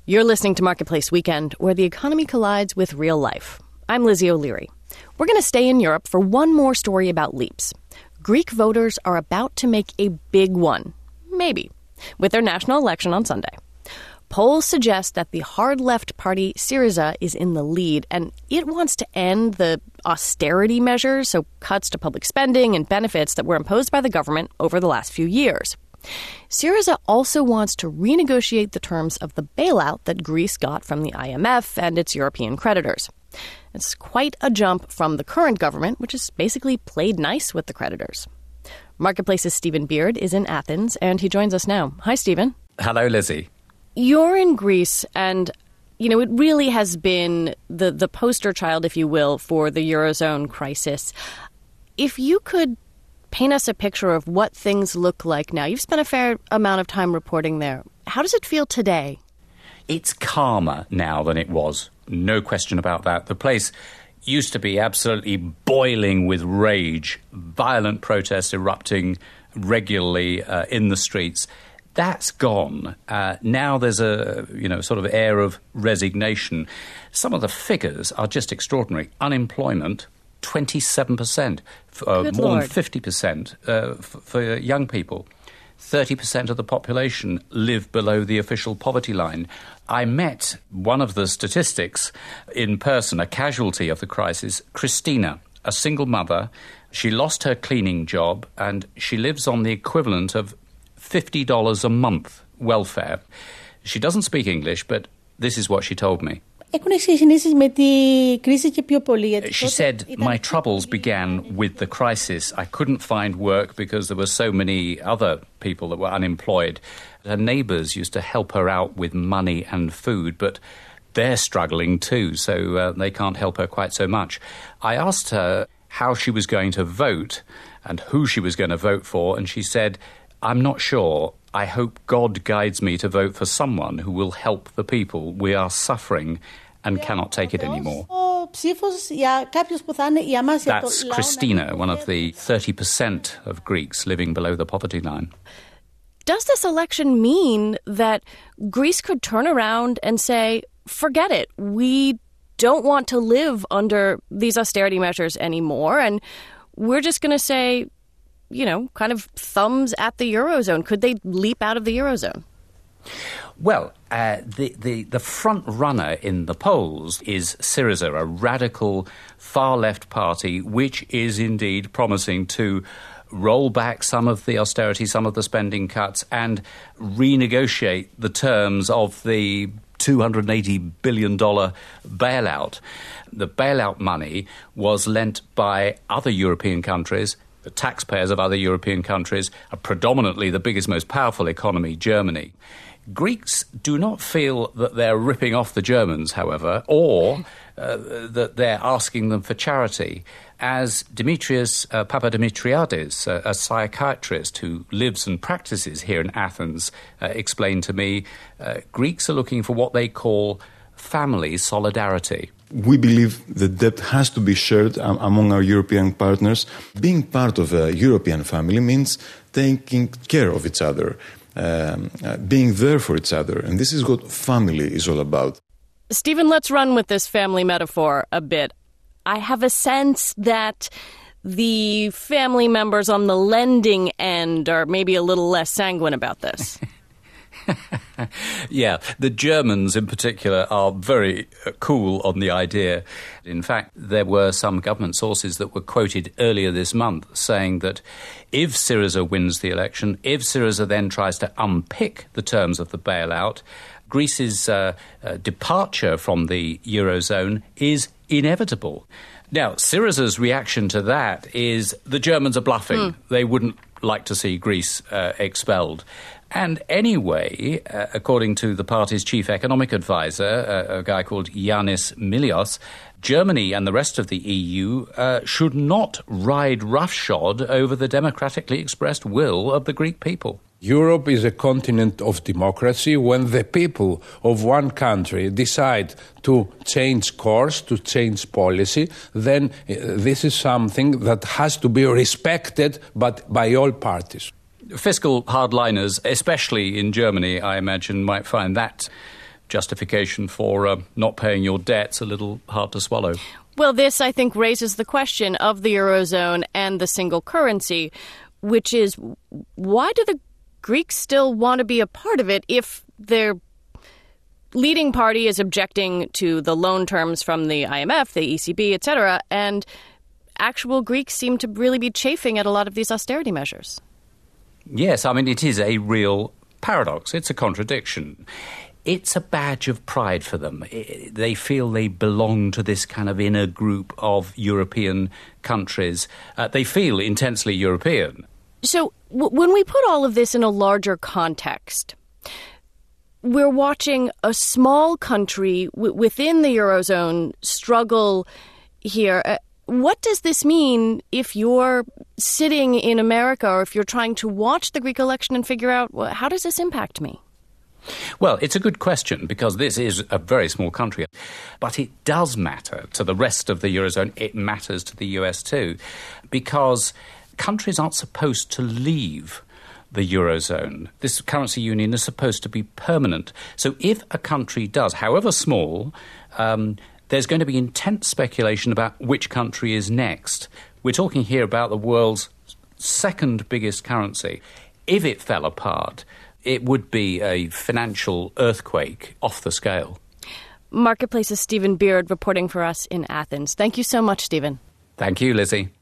You're listening to Marketplace Weekend, where the economy collides with real life. I'm Lizzie O'Leary. We're going to stay in Europe for one more story about leaps. Greek voters are about to make a big one, maybe, with their national election on Sunday. Polls suggest that the hard-left party Syriza is in the lead, and it wants to end the austerity measures, so cuts to public spending and benefits that were imposed by the government over the last few years. Syriza also wants to renegotiate the terms of the bailout that Greece got from the IMF and its European creditors. It's quite a jump from the current government, which has basically played nice with the creditors. Marketplace's Stephen Beard is in Athens, and he joins us now. Hi, Stephen. Hello, Lizzie. You're in Greece, and, it really has been the poster child, if you will, for the Eurozone crisis. If you could paint us a picture of what things look like now. You've spent a fair amount of time reporting there. How does it feel today? It's calmer now than it was. No question about that. The place used to be absolutely boiling with rage, violent protests erupting regularly in the streets. That's gone. Now there's a, sort of air of resignation. Some of the figures are just extraordinary. Unemployment, 27%, more than 50% for young people. 30% of the population live below the official poverty line. I met one of the statistics in person, a casualty of the crisis, Christina, a single mother. She lost her cleaning job and she lives on the equivalent of $50 a month welfare. She doesn't speak English, but this is what she told me. She said, my troubles began with the crisis. I couldn't find work because there were so many other people that were unemployed. Her neighbours used to help her out with money and food, but they're struggling too, so they can't help her quite so much. I asked her how she was going to vote and who she was going to vote for, and she said, I'm not sure. I hope God guides me to vote for someone who will help the people. We are suffering and cannot take it anymore. That's Christina, one of the 30% of Greeks living below the poverty line. Does this election mean that Greece could turn around and say, forget it, we don't want to live under these austerity measures anymore, and we're just going to say, kind of thumbs at the Eurozone? Could they leap out of the Eurozone? Well, the front runner in the polls is Syriza, a radical far-left party, which is indeed promising to roll back some of the austerity, some of the spending cuts, and renegotiate the terms of the $280 billion bailout. The bailout money was lent by other European countries. The taxpayers of other European countries are predominantly the biggest, most powerful economy, Germany. Greeks do not feel that they're ripping off the Germans, however, or that they're asking them for charity. As Dimitrios Papadimitriadis, a psychiatrist who lives and practices here in Athens, explained to me, Greeks are looking for what they call family solidarity. We believe the debt has to be shared among our European partners. Being part of a European family means taking care of each other, being there for each other. And this is what family is all about. Stephen, let's run with this family metaphor a bit. I have a sense that the family members on the lending end are maybe a little less sanguine about this. Yeah, the Germans in particular are very cool on the idea. In fact, there were some government sources that were quoted earlier this month saying that if Syriza wins the election, if Syriza then tries to unpick the terms of the bailout, Greece's departure from the Eurozone is inevitable. Now, Syriza's reaction to that is the Germans are bluffing. They wouldn't like to see Greece expelled. And anyway, according to the party's chief economic advisor, a guy called Yanis Milios, Germany and the rest of the EU should not ride roughshod over the democratically expressed will of the Greek people. Europe is a continent of democracy. When the people of one country decide to change course, to change policy, then this is something that has to be respected by all parties. Fiscal hardliners, especially in Germany, I imagine, might find that justification for not paying your debt's a little hard to swallow. Well, this, I think, raises the question of the Eurozone and the single currency, which is, why do the Greeks still want to be a part of it if their leading party is objecting to the loan terms from the IMF, the ECB, etc., and actual Greeks seem to really be chafing at a lot of these austerity measures? Yes, I mean, it is a real paradox. It's a contradiction. It's a badge of pride for them. They feel they belong to this kind of inner group of European countries. They feel intensely European. So when we put all of this in a larger context, we're watching a small country within the Eurozone struggle here. What does this mean if you're sitting in America or if you're trying to watch the Greek election and figure out, well, how does this impact me? Well, it's a good question because this is a very small country. But it does matter to the rest of the Eurozone. It matters to the US too, because countries aren't supposed to leave the Eurozone. This currency union is supposed to be permanent. So if a country does, however small, there's going to be intense speculation about which country is next. We're talking here about the world's second biggest currency. If it fell apart, it would be a financial earthquake off the scale. Marketplace's Stephen Beard reporting for us in Athens. Thank you so much, Stephen. Thank you, Lizzie.